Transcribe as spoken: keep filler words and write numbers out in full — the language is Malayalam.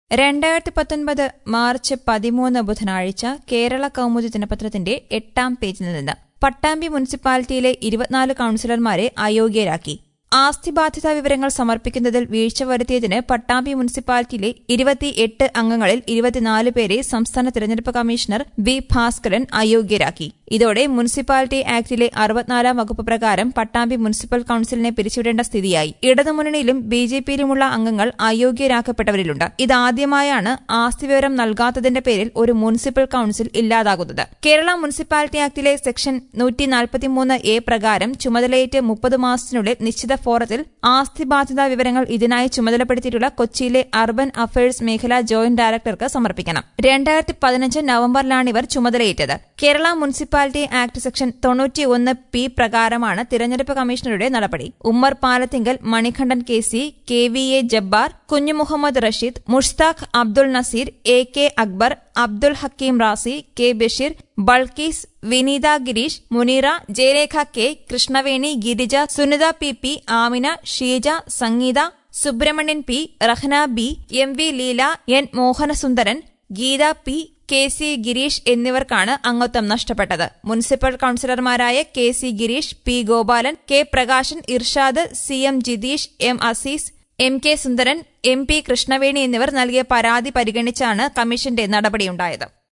രണ്ടായിരത്തി പത്തൊൻപത് മാർച്ച് പതിമൂന്ന് ബുധനാഴ്ച കേരള കൗമുദി ദിനപത്രത്തിന്റെ എട്ടാം പേജിൽ നിന്ന് പട്ടാമ്പി മുനിസിപ്പാലിറ്റിയിലെ ഇരുപത്തിനാല് കൌൺസിലർമാരെ അയോഗ്യരാക്കി. ആസ്തി ബാധ്യതാ വിവരങ്ങൾ സമർപ്പിക്കുന്നതിൽ വീഴ്ച വരുത്തിയതിന് പട്ടാമ്പി മുനിസിപ്പാലിറ്റിയിലെ ഇരുപത്തിയെട്ട് അംഗങ്ങളിൽ ഇരുപത്തിനാല് പേരെ സംസ്ഥാന തെരഞ്ഞെടുപ്പ് കമ്മീഷണർ വി ഭാസ്കരൻ അയോഗ്യരാക്കി. ഇതോടെ മുനിസിപ്പാലിറ്റി ആക്ടിലെ അറുപത്തിനാലാം വകുപ്പ് പ്രകാരം പട്ടാമ്പി മുനിസിപ്പൽ കൌൺസിലിനെ പിരിച്ചുവിടേണ്ട സ്ഥിതിയായി. ഇടതുമുന്നണിയിലും ബി ജെ പിയിലുമുള്ള അംഗങ്ങൾ അയോഗ്യരാക്കപ്പെട്ടവരിലുണ്ട്. ഇതാദ്യമായാണ് ആസ്തി വിവരം നൽകാത്തതിന്റെ പേരിൽ ഒരു മുനിസിപ്പൽ കൌൺസിൽ ഇല്ലാതാകുന്നത്. കേരള മുനിസിപ്പാലിറ്റി ആക്ടിലെ സെക്ഷൻ നൂറ്റി നാൽപ്പത്തിമൂന്ന് എ പ്രകാരം ചുമതലയേറ്റ് മുപ്പത് മാസത്തിനുള്ളിൽ നിശ്ചിത ഫോറത്തിൽ ആസ്തി ബാധ്യതാ വിവരങ്ങൾ ഇതിനായി ചുമതലപ്പെടുത്തിയിട്ടുള്ള കൊച്ചിയിലെ അർബൻ അഫയേഴ്സ് മേഖലാ ജോയിന്റ് ഡയറക്ടർക്ക് സമർപ്പിക്കണം. രണ്ടായിരത്തി പതിനഞ്ച് നവംബറിലാണിവർ ചുമതലയേറ്റത്. കേരള മുനിസിപ്പാലിറ്റി ആക്ട് സെക്ഷൻ തൊണ്ണൂറ്റിയൊന്ന് പി പ്രകാരമാണ് തിരഞ്ഞെടുപ്പ് കമ്മീഷണറുടെ നടപടി. Ummer Palathingal, Manikandan K C, K V A Jabbar, Kunjumuhammed Rasheed, Mushtaq Abdul Nazeer, A K Akbar, Abdul Hakeem Razi, K Basheer, Balkees, Vineetha Gireesh, Muneera, Jayarekha K, Krishnaveni, Girija, Sunitha P P, Amina, Sheeja, Sangeetha, Subramanian P, Rahna B, M V Leela, N Mohanasundaran, Geetha P, K C Gireesh എന്നിവർക്കാണ് അംഗത്വം നഷ്ടപ്പെട്ടത്. Municipal കൌൺസിലർമാരായ K C Gireesh, P Gopalan, K Prakashan, Irshad, C M Jitheesh, M Azeez, M K Sundaran, M P Krishnaveni എന്നിവർ നൽകിയ പരാതി പരിഗണിച്ചാണ് കമ്മീഷന്റെ നടപടിയുണ്ടായത്.